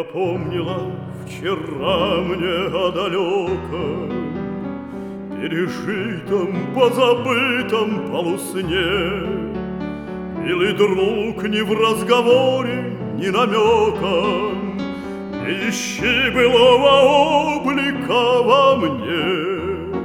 напомнила вчера мне о далеком, пережитом, позабытом полусне. Милый друг, ни в разговоре, ни намеком не ищи былого облика во мне.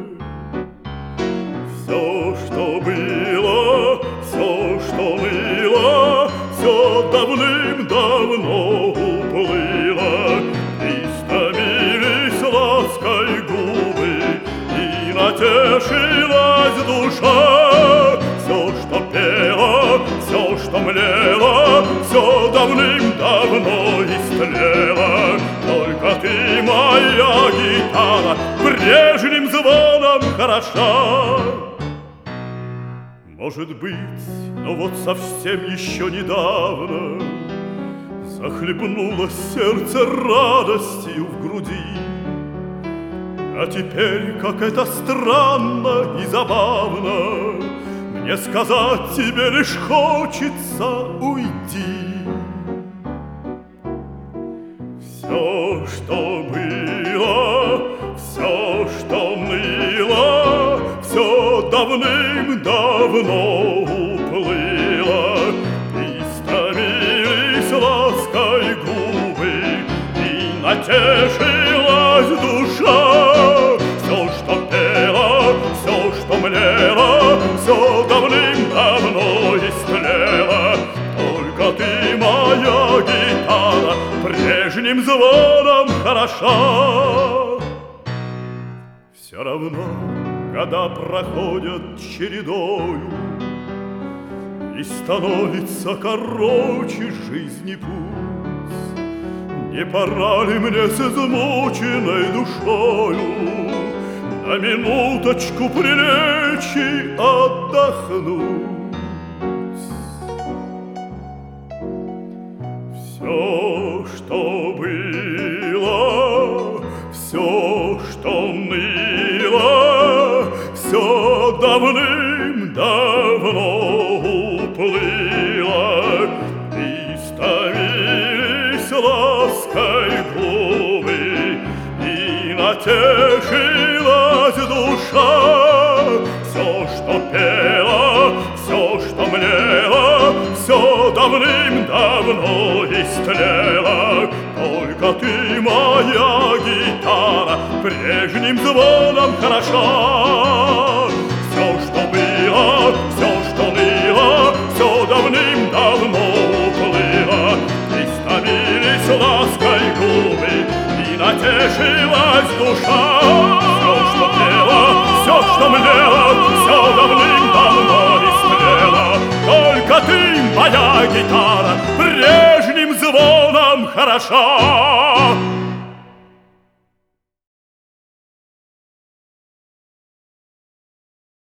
Все, что было, все, что было, все давным-давно уплыло. Истомились лаской губы, и натешилась душа. Все, что пело, все, что млело, все давным-давно истлело. Только ты, моя гитара, прежним звоном хороша. Может быть, но вот совсем еще недавно захлебнулось сердце радостью в груди. А теперь, как это странно и забавно, мне сказать тебе лишь хочется уйти. Все, что было, все, что ныло, все давным-давно уплыло. Истомились лаской губы, и натешилась душа. Все, что пело, все, что млело, все давным-давно истлело. Только ты, моя гитара, прежним звоном хороша. Все равно года проходят чередою, и становится короче жизни путь. Не пора ли мне с измученной душою на минуточку прилечь и отдохнуть? Все, что было, все, что ныло, все давным-давно уплыло. Истомились лаской губы, и натешилась душа. Все, что пело, все, что млело, все давным-давно истлело. Только ты, моя гитара, прежним звоном хороша. Все, что было, все, что ныло, все давным-давно уплыло. Истомились лаской губы, и натешилась душа. Все, что пело, все, что млело, все давным-давно истлело. Только ты, моя гитара, прежним звоном хороша.